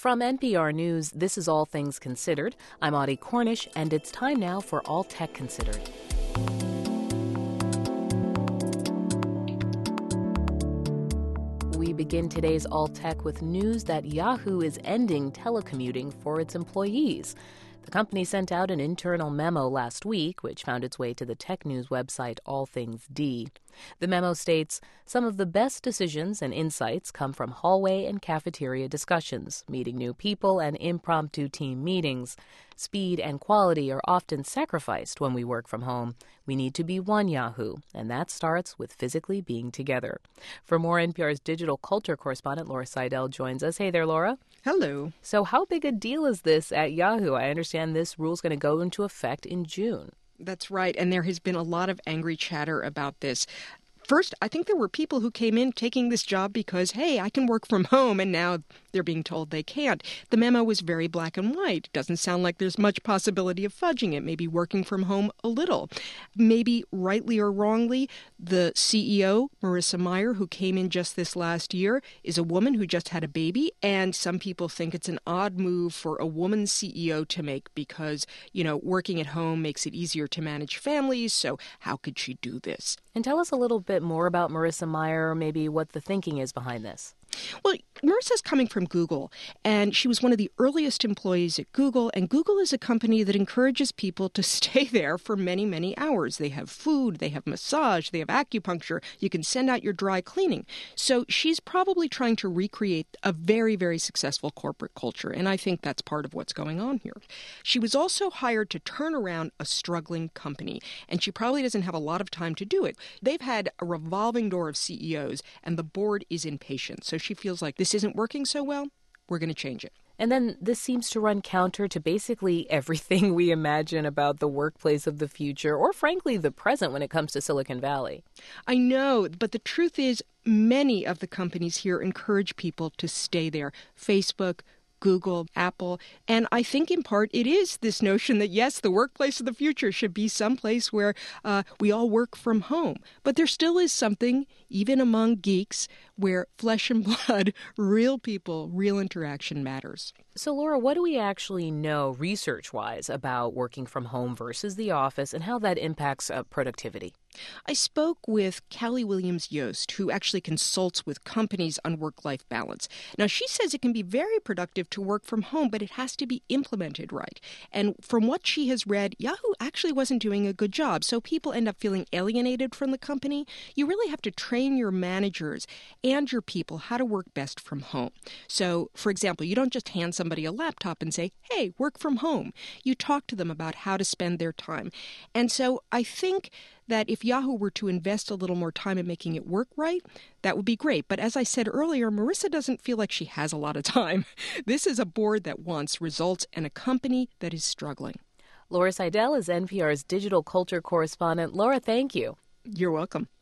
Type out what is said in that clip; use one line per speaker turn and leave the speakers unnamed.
From NPR News, this is All Things Considered. I'm Audie Cornish, and it's time now for All Tech Considered. We begin today's All Tech with news that Yahoo is ending telecommuting for its employees. The company sent out an internal memo last week, which found its way to the tech news website All Things D. The memo states, some of the best decisions and insights come from hallway and cafeteria discussions, meeting new people, and impromptu team meetings. Speed and quality are often sacrificed when we work from home. We need to be one Yahoo, and that starts with physically being together. For more, NPR's digital culture correspondent Laura Seidel joins us. Hey there, Laura.
Hello.
So how big a deal is this at Yahoo? I understand this rule is going to go into effect in June.
That's right, and there has been a lot of angry chatter about this. First, I think there were people who came in taking this job because, hey, I can work from home, and now they're being told they can't. The memo was very black and white. It doesn't sound like there's much possibility of fudging it, maybe working from home a little. Maybe rightly or wrongly, the CEO, Marissa Mayer, who came in just this last year, is a woman who just had a baby, and some people think it's an odd move for a woman CEO to make because, working at home makes it easier to manage families, so how could she do this?
And tell us a little bit more about Marissa Mayer, maybe what the thinking is behind this.
Well, Marissa's coming from Google, and she was one of the earliest employees at Google, and Google is a company that encourages people to stay there for many, many hours. They have food, they have massage, they have acupuncture, you can send out your dry cleaning. So she's probably trying to recreate a very, very successful corporate culture, and I think that's part of what's going on here. She was also hired to turn around a struggling company, and she probably doesn't have a lot of time to do it. They've had a revolving door of CEOs, and the board is impatient. So she feels like this isn't working so well, we're going to change it.
And then this seems to run counter to basically everything we imagine about the workplace of the future, or frankly, the present when it comes to Silicon Valley.
I know, but the truth is many of the companies here encourage people to stay there. Facebook, Google, Apple, and I think in part it is this notion that, yes, the workplace of the future should be someplace where we all work from home. But there still is something, even among geeks, where flesh and blood, real people, real interaction matters.
So, Laura, what do we actually know research-wise about working from home versus the office and how that impacts productivity?
I spoke with Callie Williams-Yost, who actually consults with companies on work-life balance. Now, she says it can be very productive to work from home, but it has to be implemented right. And from what she has read, Yahoo actually wasn't doing a good job, so people end up feeling alienated from the company. You really have to train your managers and your people how to work best from home. So, for example, you don't just hand somebody a laptop and say, hey, work from home. You talk to them about how to spend their time. And so I think that if Yahoo were to invest a little more time in making it work right, that would be great. But as I said earlier, Marissa doesn't feel like she has a lot of time. This is a board that wants results and a company that is struggling.
Laura Seidel is NPR's digital culture correspondent. Laura, thank you.
You're welcome.